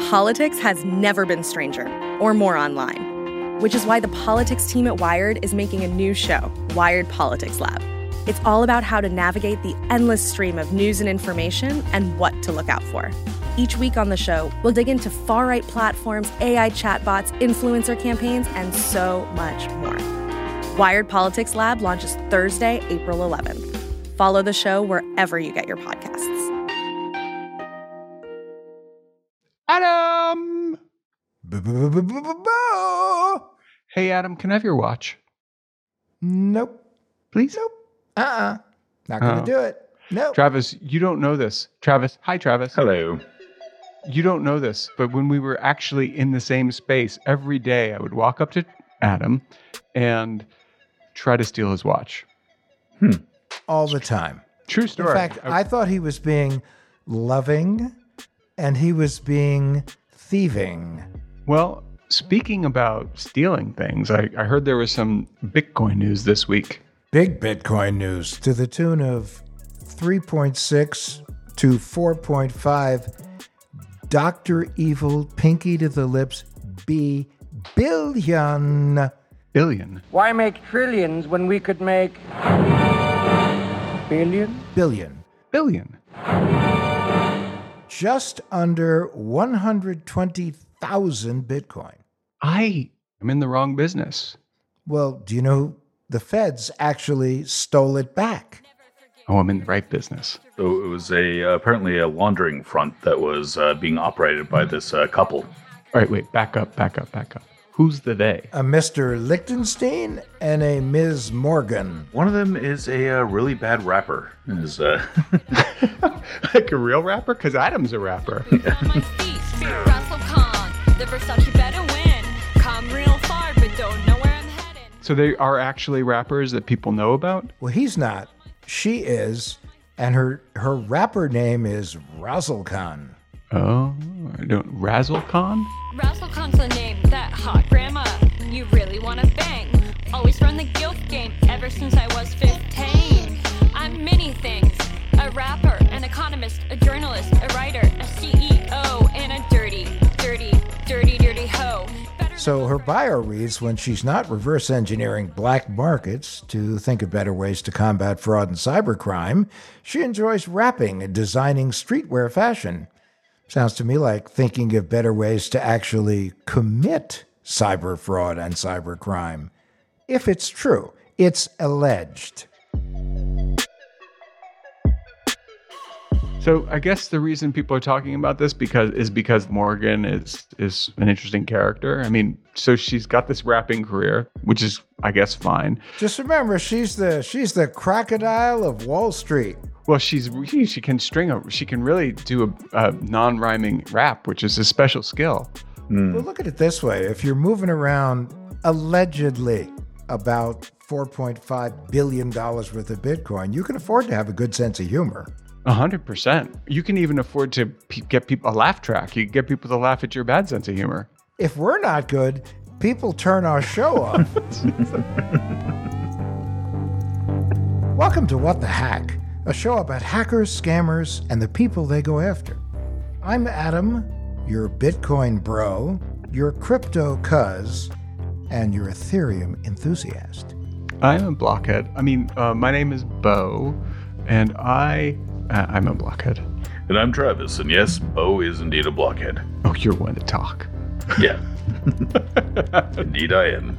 Politics has never been stranger or more online, which is why the politics team at Wired is making a new show, Wired Politics Lab. It's all about how to navigate the endless stream of news and information and what to look out for. Each week on the show, we'll dig into far-right platforms, AI chatbots, influencer campaigns, and so much more. Wired Politics Lab launches Thursday, April 11th. Follow the show wherever you get your podcasts. Adam! Hey, Adam, can I have your watch? Nope. Please? Nope. Not going to do it. No. Travis, you don't know this. Travis. Hi, Travis. Hello. You don't know this, but when we were actually in the same space, every day I would walk up to Adam and try to steal his watch. All the time. True story. In fact, I thought he was being loving and he was being thieving. Well, speaking about stealing things, I heard there was some Bitcoin news this week. Big Bitcoin news to the tune of 3.6 to 4.5 Dr. Evil Pinky to the Lips billion. Billion? Why make trillions when we could make billion? Billion. Just under 120,000 Bitcoin. I am in the wrong business. Well, do you know the feds actually stole it back? Oh, I'm in the right business. So it was apparently a laundering front that was being operated by this couple. All right, wait, back up. Who's the they? A Mr. Lichtenstein and a Ms. Morgan. One of them is a really bad rapper. Is Like a real rapper? Because Adam's a rapper. So they are actually rappers that people know about? Well, he's not. She is. And her rapper name is Razzle Khan. Oh, I don't. Razzle Khan? Razzle Khan's the name, that hot grandma you really want to bang. Always run the guilt game ever since I was 15. I'm many things. A rapper, an economist, a journalist, a writer, a CEO, and a dirty hoe. So her bio reads, when she's not reverse engineering black markets to think of better ways to combat fraud and cybercrime, she enjoys rapping and designing streetwear fashion. Sounds to me like thinking of better ways to actually commit cyber fraud and cybercrime. If it's true, it's alleged. So I guess the reason people are talking about this because Morgan is an interesting character. I mean, so she's got this rapping career, which is, I guess, fine. Just remember, she's the crocodile of Wall Street. Well, she can really do a non-rhyming rap, which is a special skill. Well, look at it this way. If you're moving around allegedly about $4.5 billion worth of Bitcoin, you can afford to have a good sense of humor. 100%. You can even afford to get people a laugh track. You can get people to laugh at your bad sense of humor. If we're not good, people turn our show off. Welcome to What the Hack, a show about hackers, scammers, and the people they go after. I'm Adam, your Bitcoin bro, your crypto cuz, and your Ethereum enthusiast. I'm a blockhead. My name is Bo, and I'm a blockhead. And I'm Travis, and yes, Bo is indeed a blockhead. Oh, you're one to talk. Yeah. Indeed I am.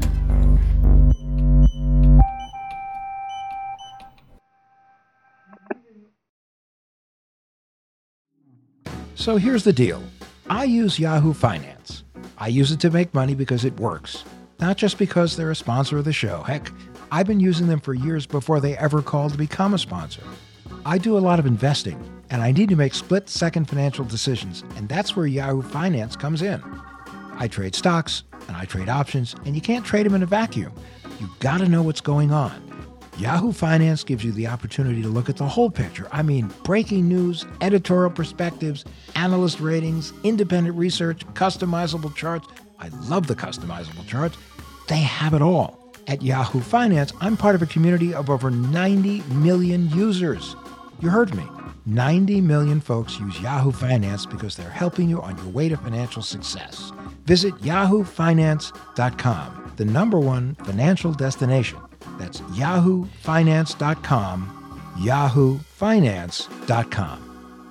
So here's the deal. I use Yahoo Finance. I use it to make money because it works, not just because they're a sponsor of the show. Heck, I've been using them for years before they ever called to become a sponsor. I do a lot of investing, and I need to make split-second financial decisions, and that's where Yahoo Finance comes in. I trade stocks, and I trade options, and you can't trade them in a vacuum. You gotta know what's going on. Yahoo Finance gives you the opportunity to look at the whole picture. I mean, breaking news, editorial perspectives, analyst ratings, independent research, customizable charts. I love the customizable charts. They have it all. At Yahoo Finance, I'm part of a community of over 90 million users. You heard me. 90 million folks use Yahoo Finance because they're helping you on your way to financial success. Visit yahoofinance.com, the #1 financial destination. That's yahoofinance.com, yahoofinance.com.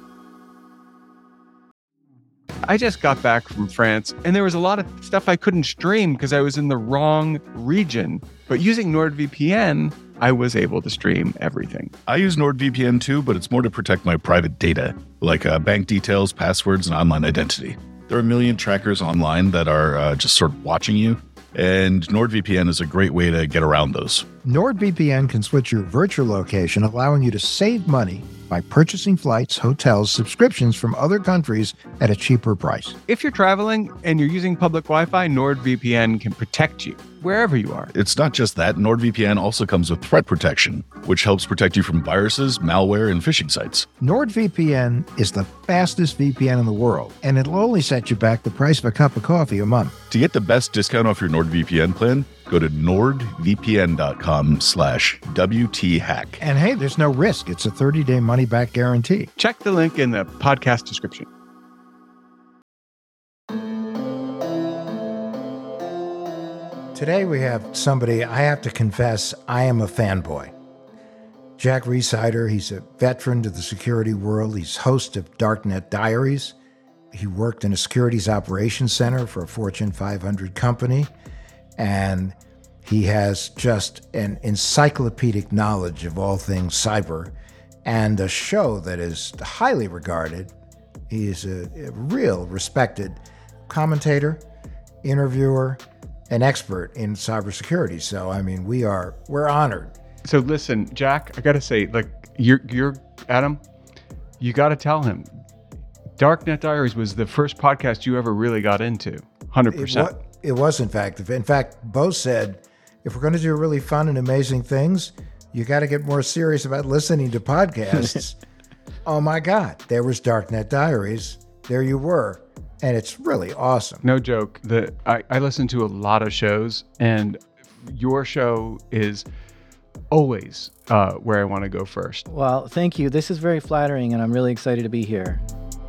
I just got back from France, and there was a lot of stuff I couldn't stream because I was in the wrong region. But using NordVPN, I was able to stream everything. I use NordVPN too, but it's more to protect my private data, like bank details, passwords, and online identity. There are a million trackers online that are just sort of watching you, and NordVPN is a great way to get around those. NordVPN can switch your virtual location, allowing you to save money by purchasing flights, hotels, subscriptions from other countries at a cheaper price. If you're traveling and you're using public Wi-Fi, NordVPN can protect you wherever you are. It's not just that. NordVPN also comes with threat protection, which helps protect you from viruses, malware, and phishing sites. NordVPN is the fastest VPN in the world, and it'll only set you back the price of a cup of coffee a month. To get the best discount off your NordVPN plan, go to nordvpn.com/WTHack. And hey, there's no risk. It's a 30-day money-back guarantee. Check the link in the podcast description. Today we have somebody, I have to confess, I am a fanboy. Jack Rhysider, he's a veteran to the security world. He's host of Darknet Diaries. He worked in a securities operations center for a Fortune 500 company. And he has just an encyclopedic knowledge of all things cyber and a show that is highly regarded. He is a real respected commentator, interviewer, an expert in cybersecurity. So, I mean, we're honored. So listen, Jack, I got to say, like, you're Adam, you got to tell him Darknet Diaries was the first podcast you ever really got into. 100%. It was, in fact. In fact, Bo said, if we're going to do really fun and amazing things, you got to get more serious about listening to podcasts. Oh my God, there was Darknet Diaries. There you were. And it's really awesome. No joke. I listen to a lot of shows, and your show is always where I want to go first. Well, thank you. This is very flattering, and I'm really excited to be here.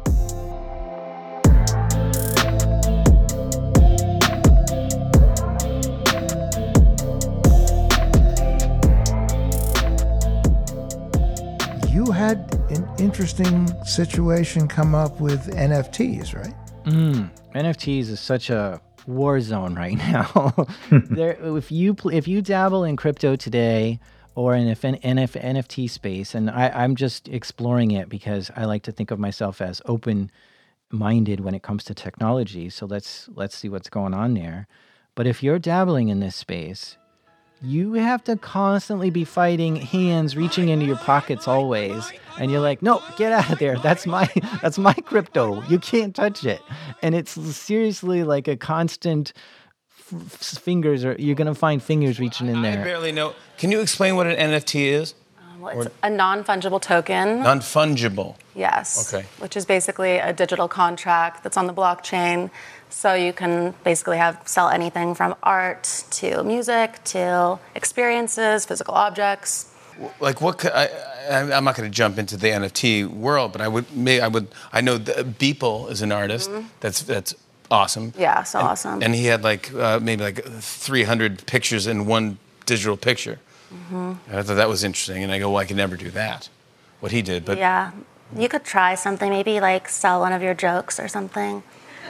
You had an interesting situation come up with NFTs, right? NFTs is such a war zone right now. If you dabble in crypto today or in NFT space, and I'm just exploring it because I like to think of myself as open-minded when it comes to technology. So let's see what's going on there. But if you're dabbling in this space, you have to constantly be fighting hands reaching into your pockets always. And you're like, no, get out of there. That's my crypto. You can't touch it. And it's seriously like a constant fingers, or you're going to find fingers reaching in there. I barely know. Can you explain what an NFT is? Well, it's a non-fungible token. Non-fungible? Yes. Okay. Which is basically a digital contract that's on the blockchain. So you can basically sell anything from art to music to experiences, physical objects. Like what? I'm not going to jump into the NFT world, but I know that Beeple is an artist. Mm-hmm. That's awesome. Yeah, so awesome. And he had maybe 300 pictures in one digital picture. Mm-hmm. I thought that was interesting, and I go, well, I could never do that. What he did, but yeah, you could try something. Maybe sell one of your jokes or something.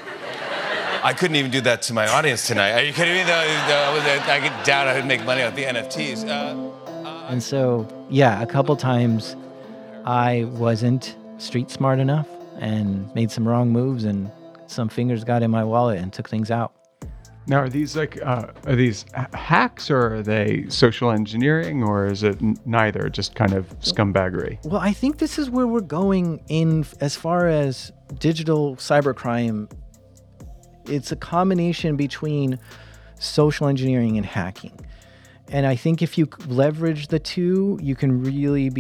I couldn't even do that to my audience tonight. Are you kidding me? I doubt I would make money off the NFTs. And so, yeah, a couple times I wasn't street smart enough and made some wrong moves, and some fingers got in my wallet and took things out. Now, are these hacks, or are they social engineering, or is it neither, just kind of scumbaggery? Well, I think this is where we're going in as far as digital cybercrime. It's a combination between social engineering and hacking. And I think if you leverage the two, you can really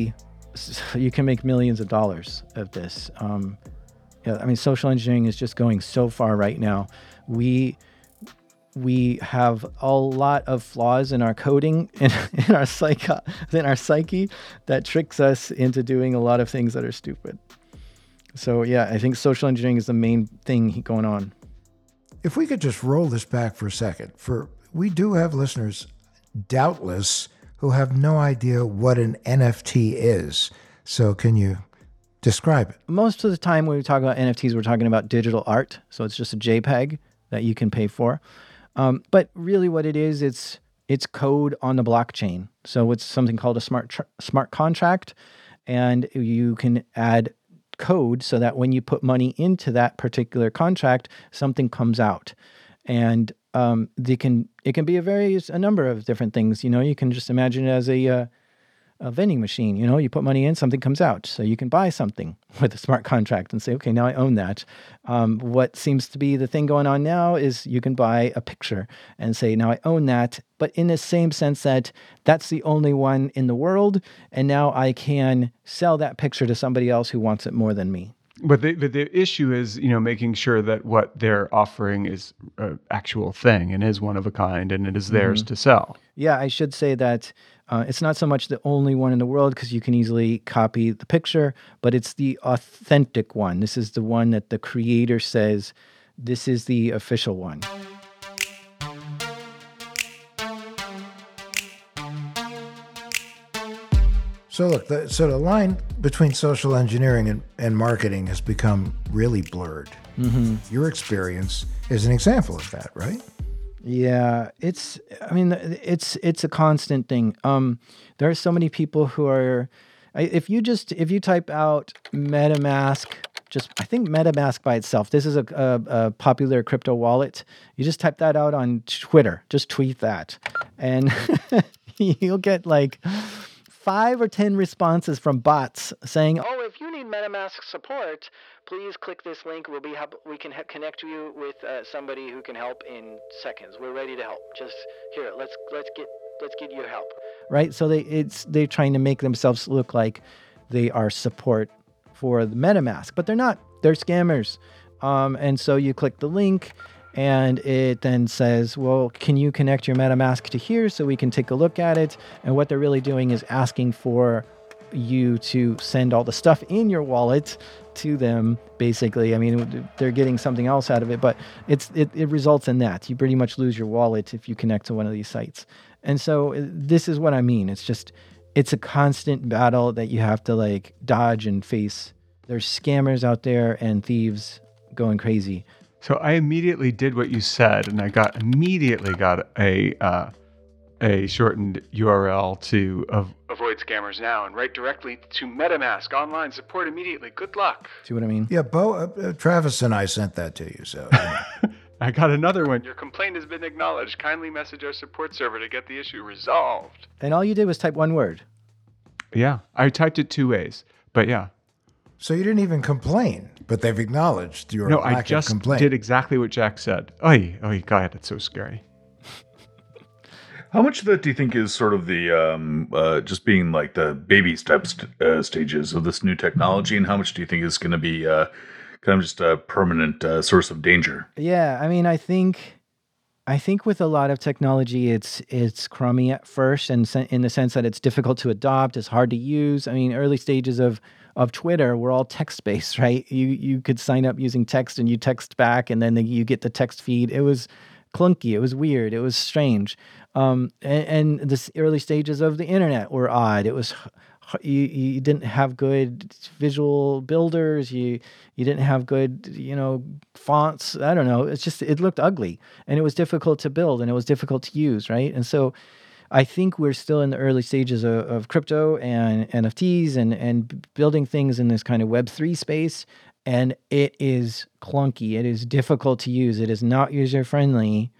you can make millions of dollars of this. Social engineering is just going so far right now. we have a lot of flaws in our coding in our psyche that tricks us into doing a lot of things that are stupid. So yeah, I think social engineering is the main thing going on. If we could just roll this back for a second, we do have listeners, doubtless, who have no idea what an NFT is. So can you describe it? Most of the time when we talk about NFTs, we're talking about digital art. So it's just a JPEG that you can pay for. But really what it is, it's code on the blockchain. So it's something called a smart contract, and you can add code so that when you put money into that particular contract, something comes out. And it can be a number of different things. You can just imagine it as a vending machine. You put money in, something comes out. So you can buy something with a smart contract and say, okay, now I own that. What seems to be the thing going on now is you can buy a picture and say, now I own that. But in the same sense that that's the only one in the world. And now I can sell that picture to somebody else who wants it more than me. But the issue is, making sure that what they're offering is an actual thing and is one of a kind and it is theirs to sell. Yeah, I should say that it's not so much the only one in the world because you can easily copy the picture, but it's the authentic one. This is the one that the creator says, this is the official one. So look, the line between social engineering and marketing has become really blurred. Mm-hmm. Your experience is an example of that, right? Yeah, it's a constant thing. There are so many people who are, if you type out MetaMask, I think MetaMask by itself, this is a popular crypto wallet. You just type that out on Twitter, just tweet that. And you'll get like 5 or 10 responses from bots saying, "Oh, if you need MetaMask support, please click this link. We can connect you with somebody who can help in seconds. We're ready to help. Just here, let's get you help." Right? So they're trying to make themselves look like they are support for the MetaMask, but they're not. They're scammers. And so you click the link, and it then says, well, can you connect your MetaMask to here so we can take a look at it? And what they're really doing is asking for you to send all the stuff in your wallet to them, basically. I mean, they're getting something else out of it, but it results in that. You pretty much lose your wallet if you connect to one of these sites. And so this is what I mean. It's a constant battle that you have to dodge and face. There's scammers out there and thieves going crazy. So I immediately did what you said, and I immediately got a shortened URL to avoid scammers now and write directly to MetaMask online support immediately. Good luck. See what I mean? Yeah, Travis and I sent that to you. So I got another one. Your complaint has been acknowledged. Kindly message our support server to get the issue resolved. And all you did was type one word. Yeah, I typed it 2 ways, but yeah. So you didn't even complain, but they've acknowledged your lack of complaint. No, I just did exactly what Jack said. Oh, God, it's so scary. How much of that do you think is sort of the just being like the baby steps stages of this new technology, and how much do you think is going to be kind of just a permanent source of danger? Yeah, I mean, I think with a lot of technology, it's crummy at first, and in the sense that it's difficult to adopt, it's hard to use. I mean, early stages of Twitter were all text-based, right? You could sign up using text, and you text back, and then you get the text feed. It was clunky. It was weird. It was strange. And the early stages of the internet were odd. It was you didn't have good visual builders. You didn't have good fonts. I don't know. It looked ugly, and it was difficult to build, and it was difficult to use, right? And so I think we're still in the early stages of crypto and NFTs and building things in this kind of Web3 space. And it is clunky. It is difficult to use. It is not user-friendly.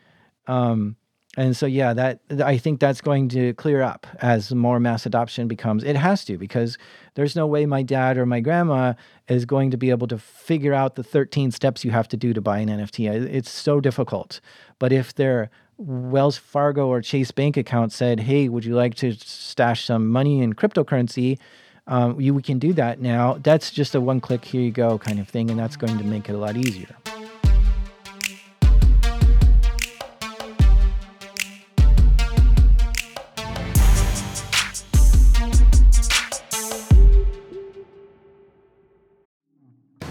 And so, yeah, I think that's going to clear up as more mass adoption becomes. It has to, because there's no way my dad or my grandma is going to be able to figure out the 13 steps you have to do to buy an NFT. It's so difficult. But if their Wells Fargo or Chase Bank account said, hey, would you like to stash some money in cryptocurrency? We can do that now. That's just a one-click, here you go kind of thing, and that's going to make it a lot easier.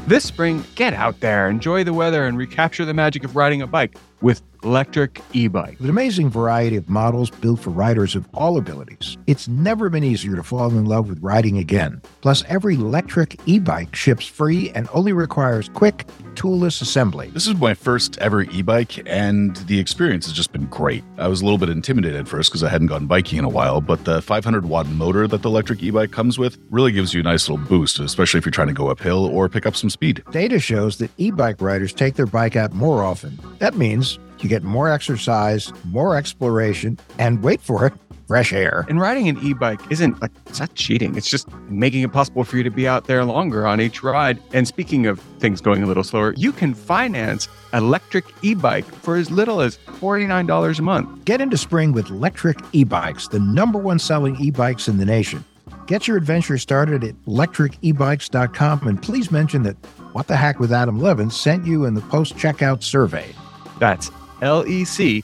This spring, get out there, enjoy the weather, and recapture the magic of riding a bike with electric e-bike. With an amazing variety of models built for riders of all abilities, it's never been easier to fall in love with riding again. Plus, every electric e-bike ships free and only requires quick, toolless assembly. This is my first ever e-bike, and the experience has just been great. I was a little bit intimidated at first because I hadn't gone biking in a while, but the 500-watt motor that the electric e-bike comes with really gives you a nice little boost, especially if you're trying to go uphill or pick up some speed. Data shows that e-bike riders take their bike out more often. That means you get more exercise, more exploration, and wait for it, fresh air. And riding an e-bike it's not cheating. It's just making it possible for you to be out there longer on each ride. And speaking of things going a little slower, you can finance electric e-bike for as little as $49 a month. Get into spring with electric e-bikes, the #1 selling e-bikes in the nation. Get your adventure started at electricebikes.com, and please mention that What the Hack with Adam Levin sent you in the post-checkout survey. That's LECTRIC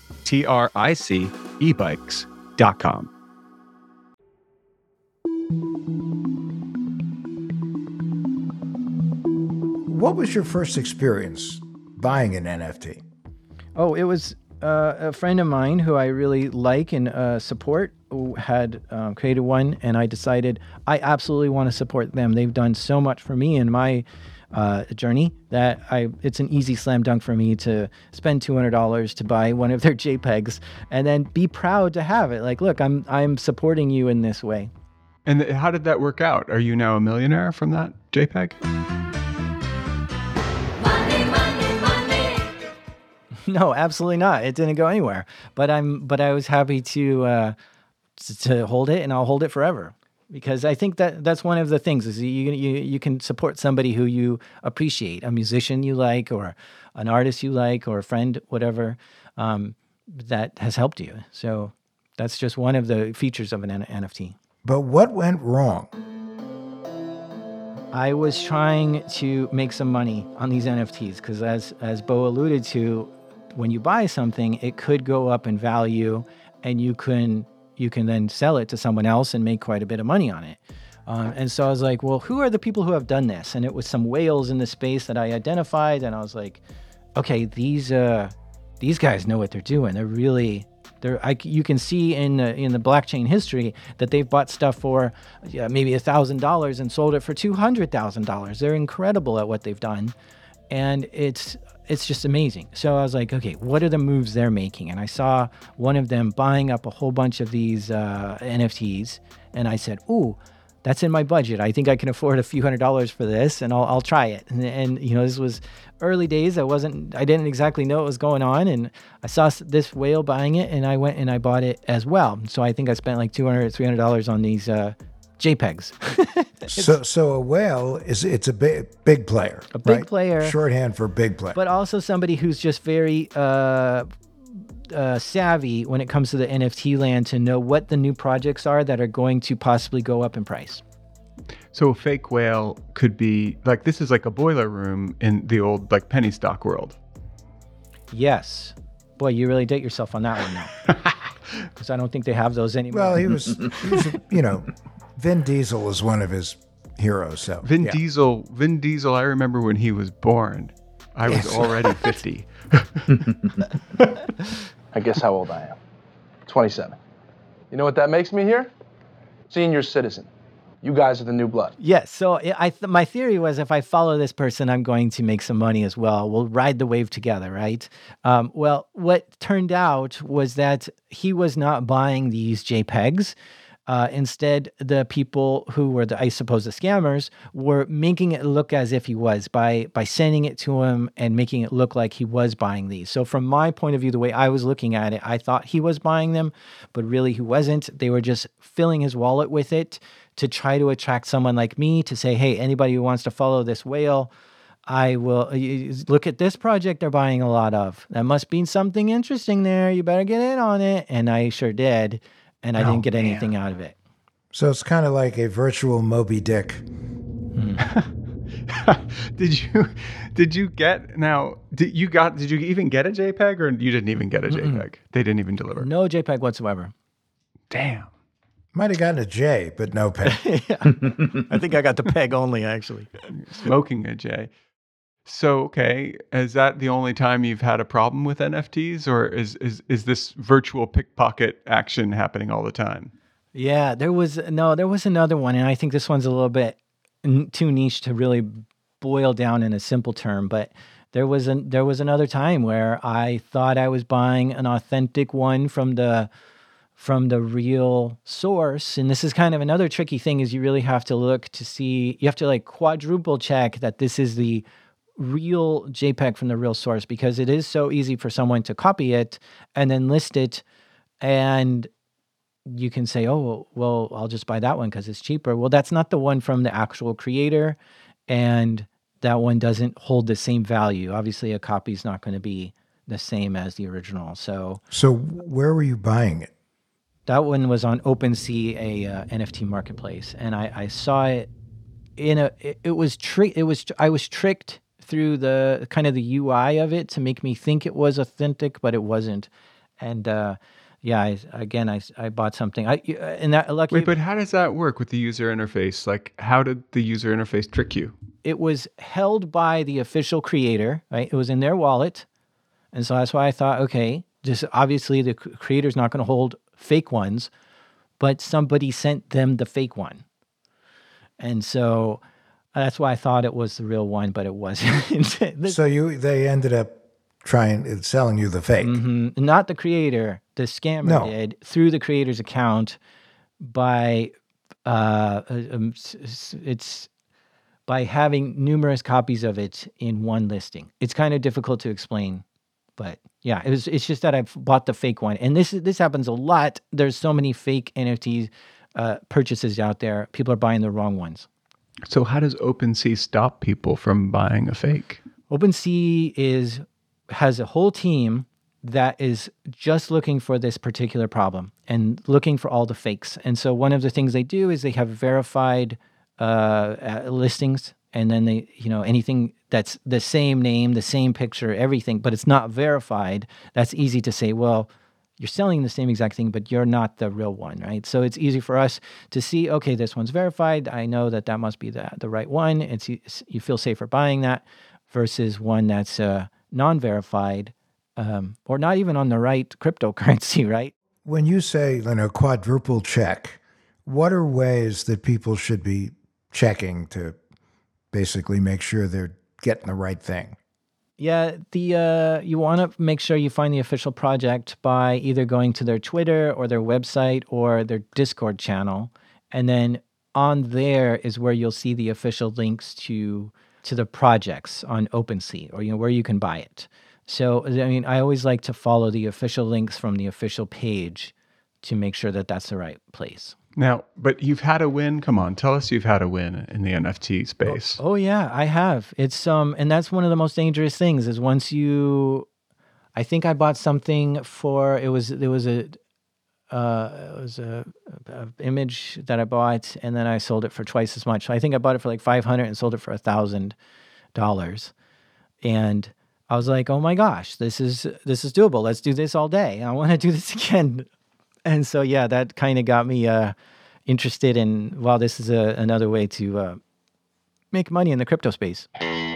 ebikes.com. What was your first experience buying an NFT? Oh, it was a friend of mine who I really like and support who had created one, and I decided I absolutely want to support them. They've done so much for me in my journey that it's an easy slam dunk for me to spend $200 to buy one of their JPEGs and then be proud to have it. Like, look, I'm supporting you in this way. And how did that work out? Are you now a millionaire from that JPEG? No, absolutely not. It didn't go anywhere. But I was happy to hold it, and I'll hold it forever. Because I think that's one of the things is you can support somebody who you appreciate, a musician you like, or an artist you like, or a friend, whatever, that has helped you. So that's just one of the features of an NFT. But what went wrong? I was trying to make some money on these NFTs because as Bo alluded to, when you buy something, it could go up in value, and you can then sell it to someone else and make quite a bit of money on it. And so I was like, well, who are the people who have done this? And it was some whales in the space that I identified. And I was like, okay, these guys know what they're doing. You can see in the blockchain history that they've bought stuff for maybe $1,000 and sold it for $200,000. They're incredible at what they've done. And it's just amazing. So I was like, okay, what are the moves they're making? And I saw one of them buying up a whole bunch of these NFTs. And I said, ooh, that's in my budget. I think I can afford a few $100s for this, and I'll try it. And this was early days. I didn't exactly know what was going on. And I saw this whale buying it, and I went and I bought it as well. So I think I spent like $200, $300 on these JPEGs. So a whale it's a big player. A big player. Shorthand for big player. But also somebody who's just very savvy when it comes to the NFT land to know what the new projects are that are going to possibly go up in price. So a fake whale could be this is like a boiler room in the old penny stock world. Yes. Boy, you really date yourself on that one now. Because I don't think they have those anymore. Well, he was Vin Diesel was one of his heroes. So Vin Diesel, I remember when he was born, I was already 50. I guess how old I am. 27. You know what that makes me here? Senior citizen. You guys are the new blood. Yes. So my theory was if I follow this person, I'm going to make some money as well. We'll ride the wave together, right? Well, what turned out was that he was not buying these JPEGs. Instead, the people who were the scammers were making it look as if he was by sending it to him and making it look like he was buying these. So from my point of view, the way I was looking at it, I thought he was buying them, but really he wasn't. They were just filling his wallet with it to try to attract someone like me to say, hey, anybody who wants to follow this whale, I will look at this project they're buying a lot of. That must be something interesting there. You better get in on it. And I sure did. And I didn't get anything out of it. So it's kind of like a virtual Moby Dick. Did you even get a JPEG, or you didn't even get a JPEG? They didn't even deliver. No JPEG whatsoever. Damn. Might have gotten a J, but no peg. I think I got the peg only, actually. Smoking a J. So, okay, is that the only time you've had a problem with NFTs, or is this virtual pickpocket action happening all the time? Yeah, there was another one, and I think this one's a little bit too niche to really boil down in a simple term, but there was another time where I thought I was buying an authentic one from the real source. And this is kind of another tricky thing, is you really have to look to see, you have to like quadruple check that this is the real JPEG from the real source, because it is so easy for someone to copy it and then list it, and you can say, oh, well, I'll just buy that one because it's cheaper. Well, that's not the one from the actual creator, and that one doesn't hold the same value. Obviously, a copy is not going to be the same as the original. So where were you buying it? That one was on OpenSea, a NFT marketplace, and I saw it in I was tricked through the kind of the UI of it to make me think it was authentic, but it wasn't. And I bought something. Wait, but how does that work with the user interface? Like, how did the user interface trick you? It was held by the official creator, right? It was in their wallet, and so that's why I thought, okay, just obviously the creator's not going to hold fake ones, but somebody sent them the fake one, and so that's why I thought it was the real one, but it wasn't. So they ended up selling you the fake. Mm-hmm. Not the creator. The scammer did, through the creator's account, by it's by having numerous copies of it in one listing. It's kind of difficult to explain, but yeah, it's just that I've bought the fake one, and this happens a lot. There's so many fake NFT purchases out there. People are buying the wrong ones. So how does OpenSea stop people from buying a fake? OpenSea has a whole team that is just looking for this particular problem and looking for all the fakes. And so one of the things they do is they have verified listings, and then they, anything that's the same name, the same picture, everything, but it's not verified. That's easy to say, well, you're selling the same exact thing, but you're not the real one, right? So it's easy for us to see, okay, this one's verified. I know that must be the right one. You feel safer buying that versus one that's non-verified, or not even on the right cryptocurrency, right? When you say, quadruple check, what are ways that people should be checking to basically make sure they're getting the right thing? Yeah, you want to make sure you find the official project by either going to their Twitter or their website or their Discord channel, and then on there is where you'll see the official links to the projects on OpenSea, or where you can buy it. So I always like to follow the official links from the official page to make sure that that's the right place. Now, but you've had a win. Come on, tell us you've had a win in the NFT space. Oh yeah, I have. It's and that's one of the most dangerous things is once I think I bought something for it was a image that I bought, and then I sold it for twice as much. So I think I bought it for like $500 and sold it for $1,000, and I was like, oh my gosh, this is doable. Let's do this all day. I want to do this again. And so, yeah, that kind of got me interested in, wow, this is another way to make money in the crypto space.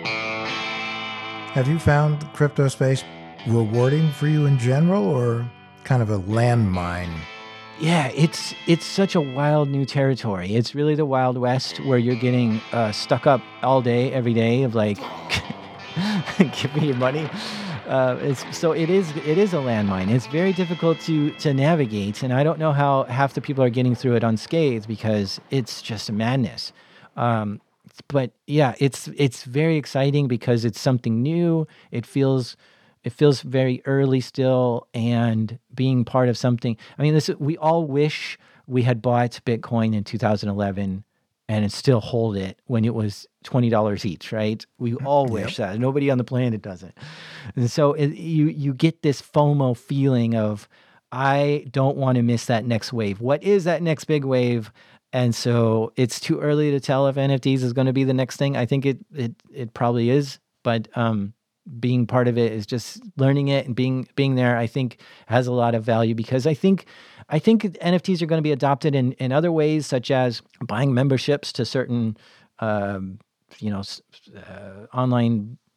Have you found the crypto space rewarding for you in general, or kind of a landmine? Yeah, it's such a wild new territory. It's really the Wild West, where you're getting stuck up all day, every day of like, give me your money. It is a landmine. It's very difficult to navigate, and I don't know how half the people are getting through it unscathed because it's just a madness. But yeah, it's very exciting because it's something new. It feels very early still, and being part of something. I mean, we all wish we had bought Bitcoin in 2011 and still hold it when it was $20 each, right? We all wish that. Nobody on the planet does it. And so you get this FOMO feeling of, I don't want to miss that next wave. What is that next big wave? And so it's too early to tell if NFTs is going to be the next thing. I think it probably is, but being part of it is just learning it and being there, I think has a lot of value, because I think NFTs are going to be adopted in other ways, such as buying memberships to certain, online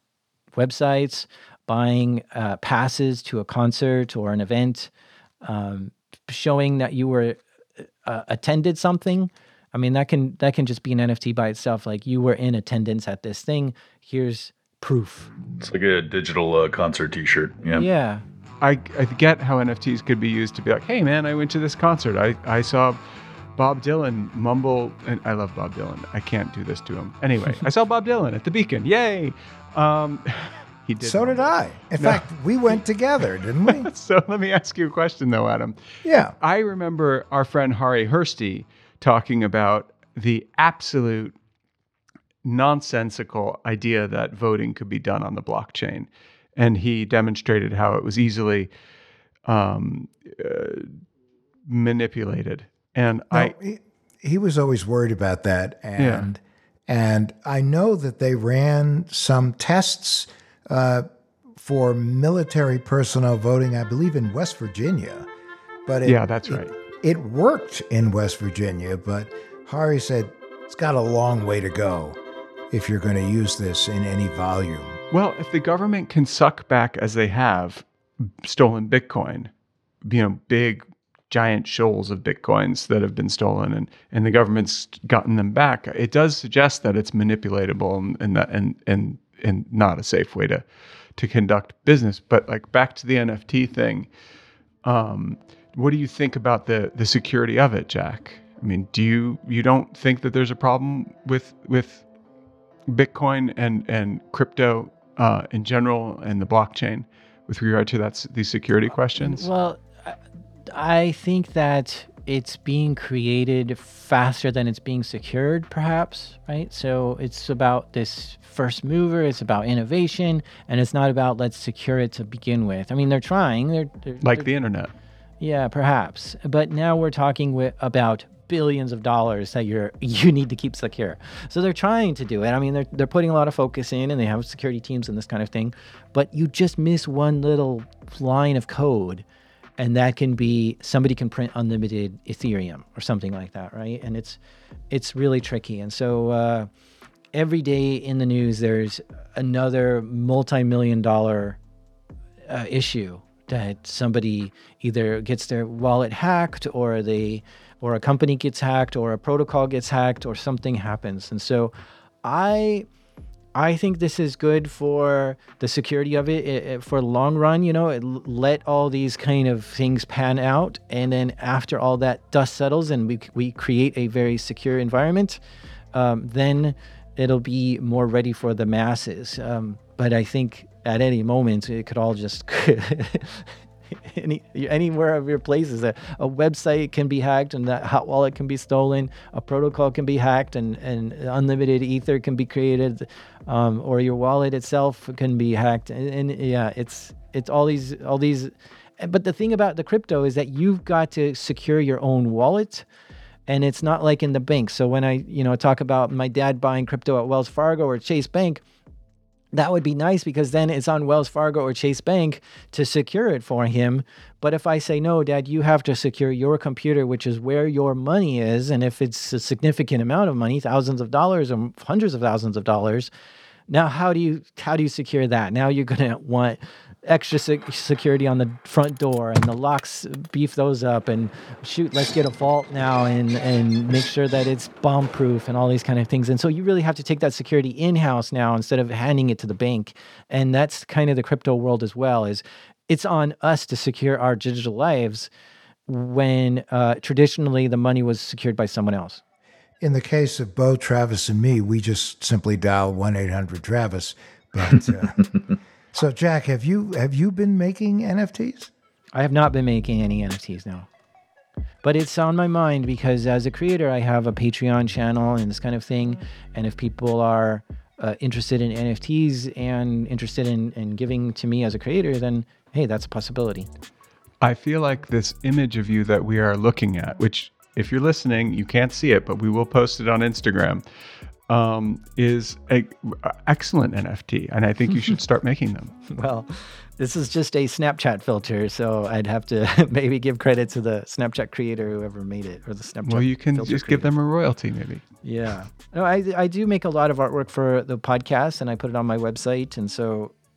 websites, buying passes to a concert or an event, showing that you were attended something. I mean, that can just be an NFT by itself. Like, you were in attendance at this thing. Here's proof. It's like a digital concert T-shirt. Yeah. Yeah. I get how NFTs could be used to be like, hey man, I went to this concert. I saw Bob Dylan mumble, and I love Bob Dylan. I can't do this to him. Anyway, I saw Bob Dylan at the Beacon. Yay! He did. So did I. In fact, we went together, didn't we? So let me ask you a question, though, Adam. Yeah. I remember our friend Hari Hursty talking about the absolute nonsensical idea that voting could be done on the blockchain. And he demonstrated how it was easily manipulated. And he was always worried about that. And I know that they ran some tests for military personnel voting, I believe, in West Virginia. But that's right. It worked in West Virginia, but Hari said it's got a long way to go if you're going to use this in any volume. Well, if the government can suck back, as they have, stolen Bitcoin, big, giant shoals of Bitcoins that have been stolen, and the government's gotten them back, it does suggest that it's manipulatable and not a safe way to conduct business. But like, back to the NFT thing, what do you think about the security of it, Jack? I mean, you don't think that there's a problem with Bitcoin and crypto in general and the blockchain with regard to these security questions? Well, I think that it's being created faster than it's being secured, perhaps, right? So it's about this first mover, it's about innovation, and it's not about let's secure it to begin with. I mean, they're trying. They're the internet. Yeah, perhaps. But now we're talking about billions of dollars that you need to keep secure. So they're trying to do it. I mean, they're putting a lot of focus in, and they have security teams and this kind of thing. But you just miss one little line of code, and that can be somebody can print unlimited Ethereum or something like that, right? And it's really tricky. And so every day in the news, there's another multi-million-dollar issue that somebody either gets their wallet hacked, or a company gets hacked, or a protocol gets hacked, or something happens. And so I think this is good for the security of it for the long run. Let all these kind of things pan out, and then after all that dust settles and we create a very secure environment, then it'll be more ready for the masses. But I think at any moment it could all just anywhere of your places, a website can be hacked, and that hot wallet can be stolen, a protocol can be hacked, and unlimited ether can be created, or your wallet itself can be hacked, and it's all these. But the thing about the crypto is that you've got to secure your own wallet, and it's not like in the bank. So when I talk about my dad buying crypto at Wells Fargo or Chase Bank, that would be nice because then it's on Wells Fargo or Chase Bank to secure it for him. But if I say, no, Dad, you have to secure your computer, which is where your money is, and if it's a significant amount of money, thousands of dollars or hundreds of thousands of dollars, now how do you secure that? Now you're going to want extra security on the front door, and the locks, beef those up, and let's get a vault now and make sure that it's bomb proof and all these kind of things. And so you really have to take that security in-house now instead of handing it to the bank. And that's kind of the crypto world as well, is it's on us to secure our digital lives when traditionally the money was secured by someone else. In the case of Bo, Travis, and me, we just simply dial 1-800-TRAVIS. But so, Jack, have you been making NFTs? I have not been making any NFTs, no. But it's on my mind because as a creator, I have a Patreon channel and this kind of thing. And if people are interested in NFTs and interested in giving to me as a creator, then, hey, that's a possibility. I feel like this image of you that we are looking at, which if you're listening, you can't see it, but we will post it on Instagram, is an excellent NFT, and I think you should start making them. Well, this is just a Snapchat filter, so I'd have to maybe give credit to the Snapchat creator, whoever made it, or the Snapchat. Well, you can just give them a royalty, maybe. Yeah. No, I do make a lot of artwork for the podcast, and I put it on my website, and so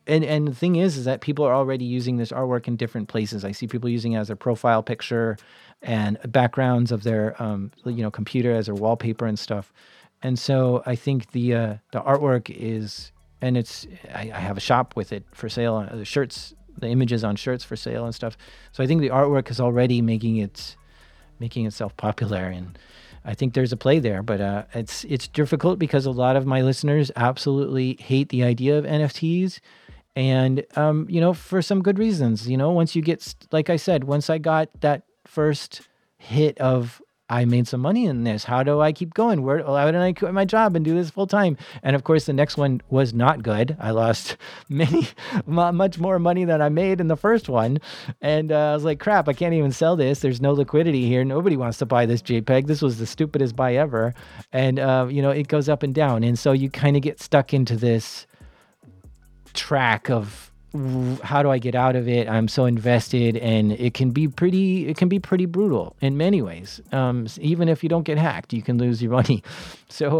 and the thing is that people are already using this artwork in different places. I see people using it as their profile picture and backgrounds of their computer as their wallpaper and stuff. And so I think the artwork is, and I have a shop with it for sale, the shirts, the images on shirts for sale and stuff. So I think the artwork is already making itself popular, and I think there's a play there. But it's difficult because a lot of my listeners absolutely hate the idea of NFTs, and for some good reasons. Once you get, like I said, once I got that first hit of, I made some money in this, how do I keep going? Why didn't I quit my job and do this full time? And of course, the next one was not good. I lost much more money than I made in the first one. And I was like, crap, I can't even sell this. There's no liquidity here. Nobody wants to buy this JPEG. This was the stupidest buy ever. And, it goes up and down. And so you kind of get stuck into this track of, how do I get out of it? I'm so invested, and it can be pretty brutal in many ways. Even if you don't get hacked, you can lose your money. So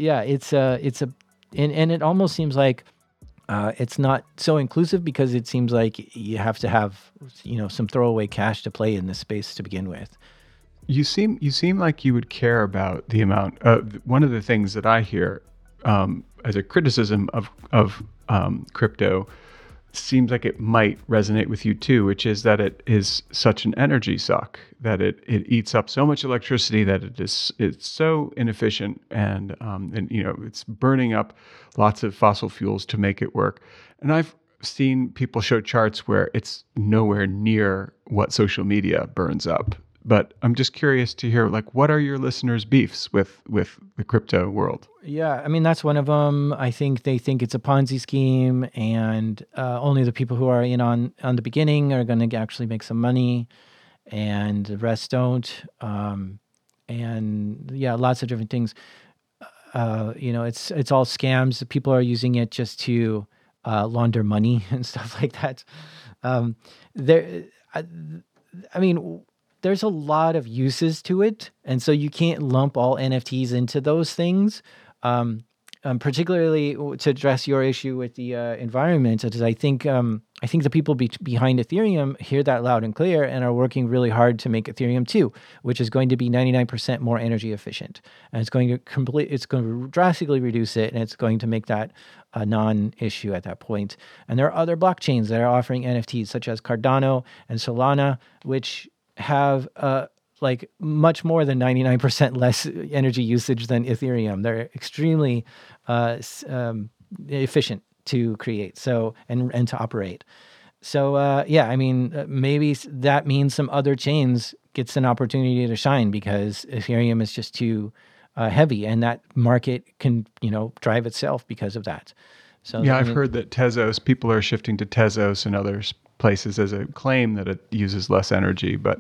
and it almost seems like it's not so inclusive, because it seems like you have to have some throwaway cash to play in this space to begin with. You seem like you would care about the amount. One of the things that I hear as a criticism of crypto seems like it might resonate with you too, which is that it is such an energy suck, that it eats up so much electricity, that it's so inefficient, and it's burning up lots of fossil fuels to make it work. And I've seen people show charts where it's nowhere near what social media burns up. But I'm just curious to hear, what are your listeners' beefs with the crypto world? Yeah, I mean, that's one of them. I think they think it's a Ponzi scheme, and only the people who are in on the beginning are going to actually make some money, and the rest don't. And yeah, lots of different things. It's all scams. People are using it just to launder money and stuff like that. There's a lot of uses to it, and so you can't lump all NFTs into those things. Particularly to address your issue with the environment, is I think the people behind Ethereum hear that loud and clear and are working really hard to make Ethereum 2, which is going to be 99% more energy efficient, and it's going to drastically reduce it, and it's going to make that a non-issue at that point. And there are other blockchains that are offering NFTs, such as Cardano and Solana, which have much more than 99% less energy usage than Ethereum. They're extremely efficient to create, and to operate. So maybe that means some other chains gets an opportunity to shine, because Ethereum is just too heavy, and that market can drive itself because of that. So yeah, I've heard that people are shifting to Tezos and other places as a claim that it uses less energy, but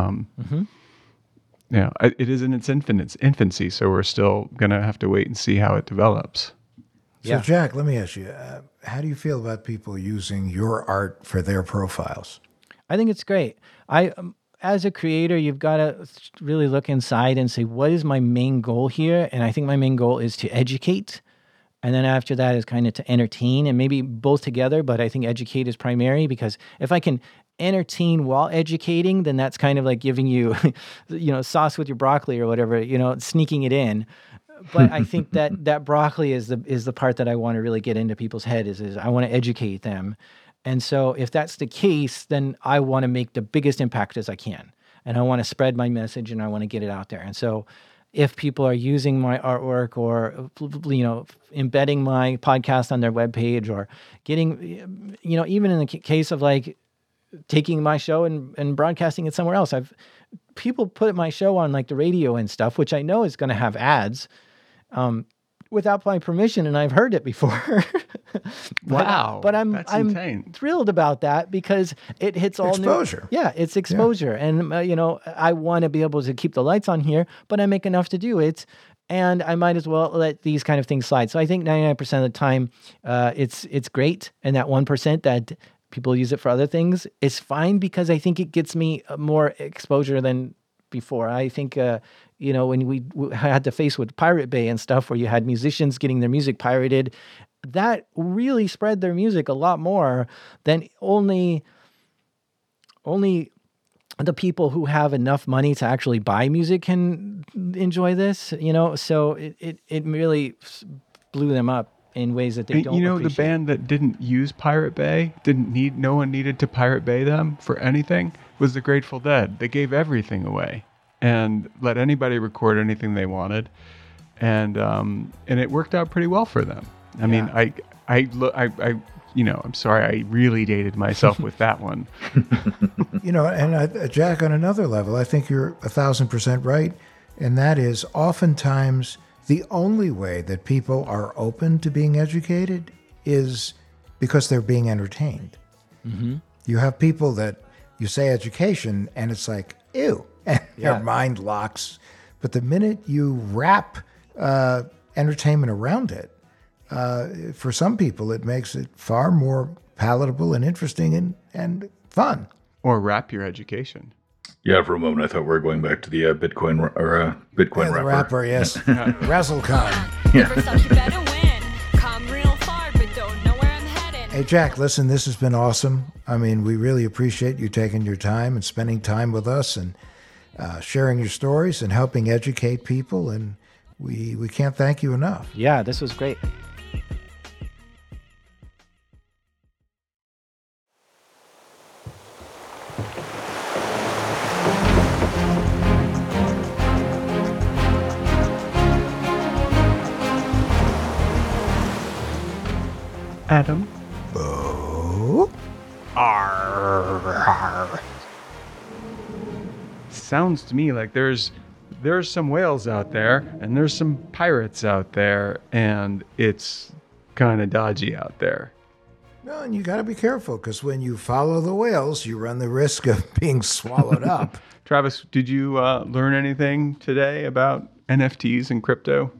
it is in its infancy, so we're still going to have to wait and see how it develops. So Jack, let me ask you, how do you feel about people using your art for their profiles? I think it's great. As a creator, you've got to really look inside and say, what is my main goal here? And I think my main goal is to educate. And then after that is kind of to entertain, and maybe both together, but I think educate is primary, because if I can entertain while educating, then that's kind of like giving you, sauce with your broccoli or whatever, sneaking it in. But I think that broccoli is the part that I want to really get into people's head is I want to educate them. And so if that's the case, then I want to make the biggest impact as I can. And I want to spread my message, and I want to get it out there. And so if people are using my artwork, or embedding my podcast on their webpage, or getting, even in the case of taking my show and broadcasting it somewhere else, people put my show on the radio and stuff, which I know is going to have ads, without my permission, and I've heard it before. Wow! But I'm insane. Thrilled about that, because it hits all exposure. It's exposure, and I want to be able to keep the lights on here, but I make enough to do it, and I might as well let these kind of things slide. So I think 99% of the time, it's great, and that 1% that people use it for other things is fine, because I think it gets me more exposure than before. I think, when we had to face with Pirate Bay and stuff, where you had musicians getting their music pirated, that really spread their music a lot more than only the people who have enough money to actually buy music can enjoy this, so it really blew them up in ways that they don't appreciate. The band that didn't use Pirate Bay, no one needed to Pirate Bay them for anything, was the Grateful Dead. They gave everything away and let anybody record anything they wanted. And it worked out pretty well for them. I mean, I'm sorry, I really dated myself with that one. And Jack, on another level, I think you're 1,000% right. And that is oftentimes the only way that people are open to being educated is because they're being entertained. Mm-hmm. You have people that you say education and it's like, ew, and their mind locks. But the minute you wrap entertainment around it, for some people, it makes it far more palatable and interesting and fun. Or wrap your education. Yeah, for a moment, I thought we were going back to the Bitcoin Bitcoin rapper. The rapper, yes. WrestleCon. Yeah. You better win. Come real far, but don't know where I'm headed. Hey, Jack, listen, this has been awesome. I mean, we really appreciate you taking your time and spending time with us and sharing your stories and helping educate people. And we can't thank you enough. Yeah, this was great. Adam. Oh. Arr. Sounds to me like there's some whales out there and there's some pirates out there and it's kind of dodgy out there. No, and you got to be careful because when you follow the whales, you run the risk of being swallowed up. Travis, did you learn anything today about NFTs and crypto?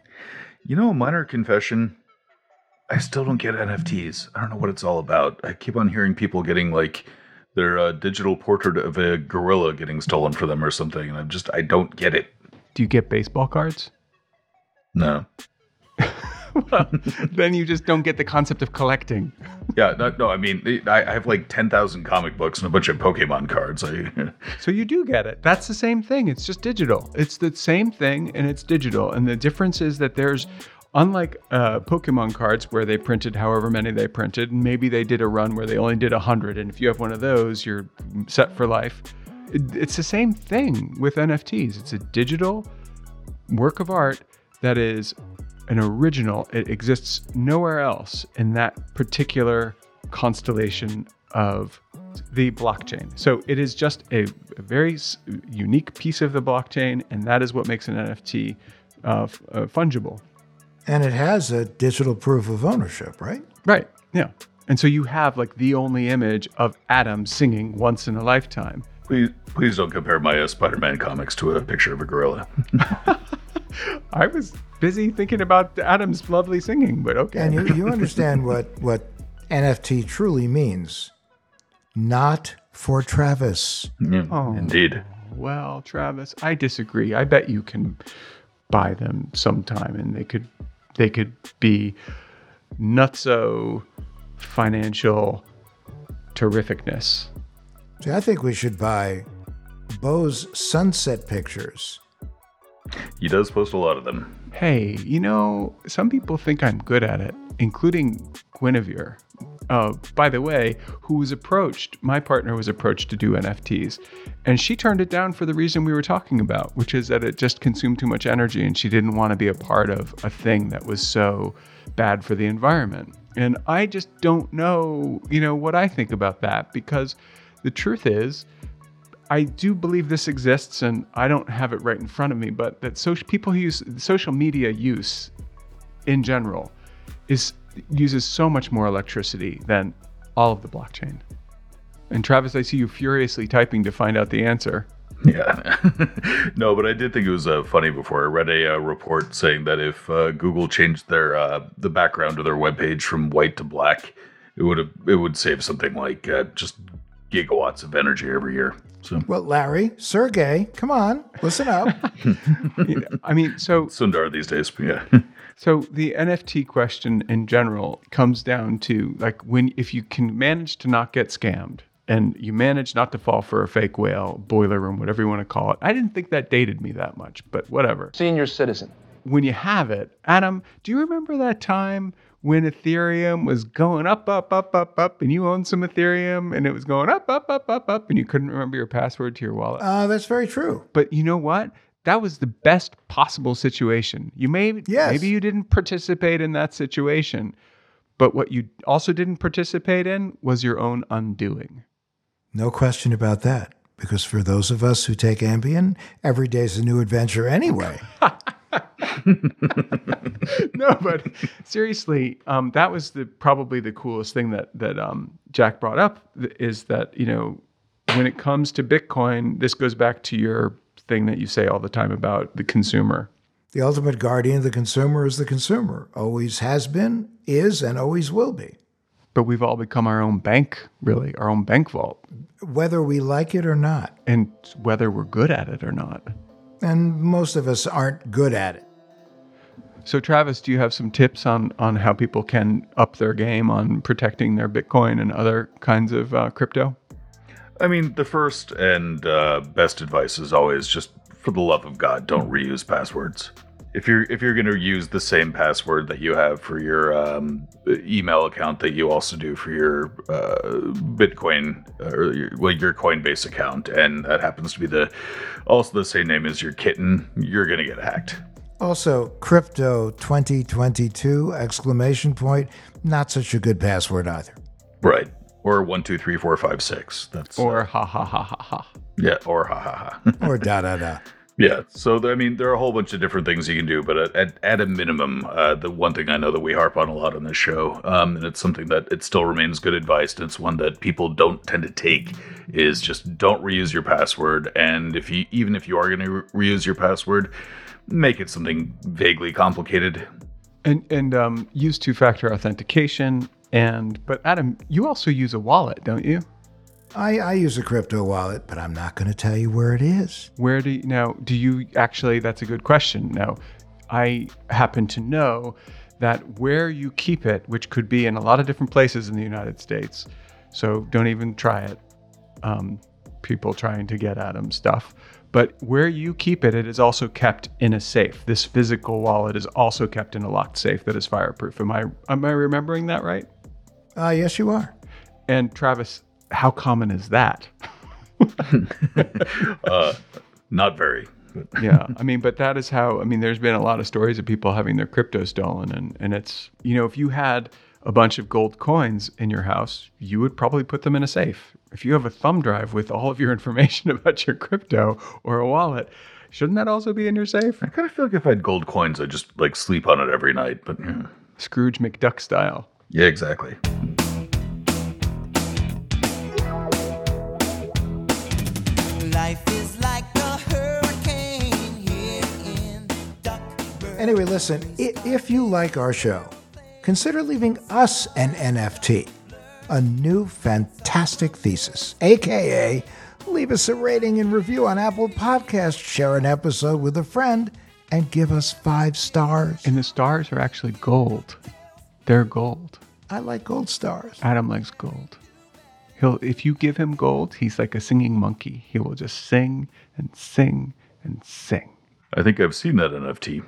Minor confession. I still don't get NFTs. I don't know what it's all about. I keep on hearing people getting like their digital portrait of a gorilla getting stolen for them or something. And I don't get it. Do you get baseball cards? No. Well, then you just don't get the concept of collecting. Yeah, no. I mean, I have like 10,000 comic books and a bunch of Pokemon cards. So you do get it. That's the same thing. It's just digital. It's the same thing and it's digital. And the difference is that there's, unlike Pokemon cards where they printed however many they printed, and maybe they did a run where they only did 100, and if you have one of those, you're set for life. It's the same thing with NFTs. It's a digital work of art that is an original. It exists nowhere else in that particular constellation of the blockchain. So it is just a very unique piece of the blockchain, and that is what makes an NFT fungible. And it has a digital proof of ownership, right? Right, yeah. And so you have like the only image of Adam singing once in a lifetime. Please don't compare my Spider-Man comics to a picture of a gorilla. I was busy thinking about Adam's lovely singing, but okay. And you understand what NFT truly means. Not for Travis. Yeah, indeed. Well, Travis, I disagree. I bet you can buy them sometime and they could be nutso financial terrificness. See, I think we should buy Bo's sunset pictures. He does post a lot of them. Hey, some people think I'm good at it, including Guinevere. By the way, my partner was approached to do NFTs, and she turned it down for the reason we were talking about, which is that it just consumed too much energy and she didn't want to be a part of a thing that was so bad for the environment. And I just don't know, what I think about that, because the truth is, I do believe this exists, and I don't have it right in front of me, but that people use social media use in general uses so much more electricity than all of the blockchain. And Travis, I see you furiously typing to find out the answer. Yeah. No, but I did think it was funny before. I read a report saying that if Google changed their the background of their webpage from white to black, it would save something like just gigawatts of energy every year. So. Well, Larry, Sergey, come on, listen up. I mean, so Sundar these days, yeah. So the NFT question in general comes down to like if you can manage to not get scammed and you manage not to fall for a fake whale, boiler room, whatever you want to call it. I didn't think that dated me that much, but whatever. Senior citizen. When you have it, Adam, do you remember that time when Ethereum was going up, and you owned some Ethereum and it was going up, and you couldn't remember your password to your wallet? That's very true. But you know what? That was the best possible situation. Maybe you didn't participate in that situation, but what you also didn't participate in was your own undoing. No question about that, because for those of us who take Ambien, every day's a new adventure anyway. No, but seriously, that was probably the coolest thing that Jack brought up is that, when it comes to Bitcoin, this goes back to your thing that you say all the time about the consumer. The ultimate guardian of the consumer is the consumer. Always has been, is, and always will be. But we've all become our own bank, really, our own bank vault. Whether we like it or not. And whether we're good at it or not. And most of us aren't good at it. So Travis, do you have some tips on how people can up their game on protecting their Bitcoin and other kinds of crypto? I mean, the first and best advice is always just, for the love of God, don't reuse passwords. If you're going to use the same password that you have for your email account that you also do for your Bitcoin or your Coinbase account, and that happens to be also the same name as your kitten, you're going to get hacked. Also, crypto 2022 ! Not such a good password either. Right. Or 1234556. That's or ha ha ha ha ha. Yeah, or ha ha ha. Or da da da. Yeah, so there are a whole bunch of different things you can do, but at a minimum, the one thing I know that we harp on a lot on this show, and it's something that it still remains good advice, and it's one that people don't tend to take, is just don't reuse your password. And even if you are going to reuse your password, make it something vaguely complicated. And use two-factor authentication. But Adam, you also use a wallet, don't you? I use a crypto wallet, but I'm not going to tell you where it is. Do you actually, that's a good question. Now, I happen to know that where you keep it, which could be in a lot of different places in the United States, so don't even try it, people trying to get Adam stuff, but where you keep it, it is also kept in a safe. This physical wallet is also kept in a locked safe that is fireproof. Am I remembering that right? Yes, you are. And Travis, how common is that? Not very. Yeah. But that is how, there's been a lot of stories of people having their crypto stolen. And it's, if you had a bunch of gold coins in your house, you would probably put them in a safe. If you have a thumb drive with all of your information about your crypto or a wallet, shouldn't that also be in your safe? I kind of feel like if I had gold coins, I'd just sleep on it every night. But Scrooge McDuck style. Yeah, exactly. Life is like a hurricane here in Duckburg. Anyway, listen, if you like our show, consider leaving us an NFT, a new fantastic thesis, aka leave us a rating and review on Apple Podcasts, share an episode with a friend, and give us 5 stars. And the stars are actually gold. They're gold. I like gold stars. Adam likes gold. If you give him gold, he's like a singing monkey. He will just sing and sing and sing. I think I've seen that NFT.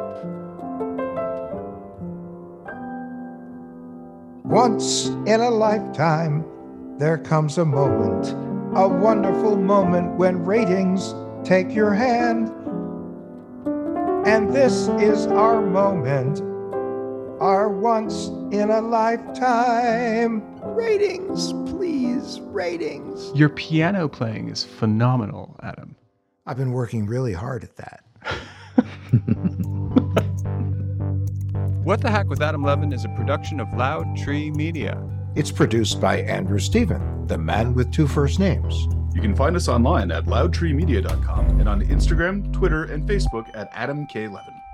Once in a lifetime, there comes a moment, a wonderful moment when ratings take your hand. And this is our moment, our once in a lifetime. Ratings, please, ratings. Your piano playing is phenomenal, Adam. I've been working really hard at that. What the Hack with Adam Levin is a production of Loud Tree Media. It's produced by Andrew Stephen, the man with 2 first names. You can find us online at loudtreemedia.com and on Instagram, Twitter, and Facebook at Adam K. Levin.